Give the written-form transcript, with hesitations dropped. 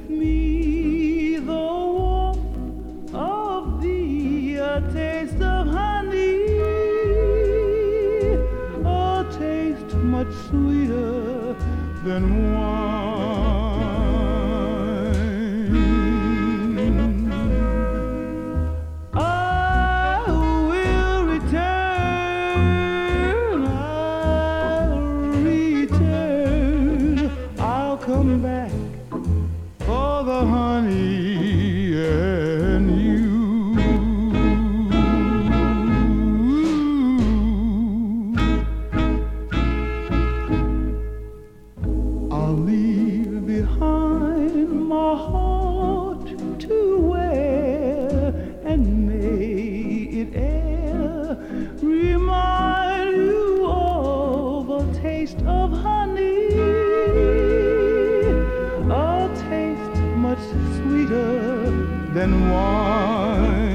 with me the warmth of thee, a taste of honey, a taste much sweeter than wine. I will return, I'll come back for the honey and you. I'll leave behind my heart to wear, and may it e'er remind you of a taste of honey, a taste much sweeter than wine.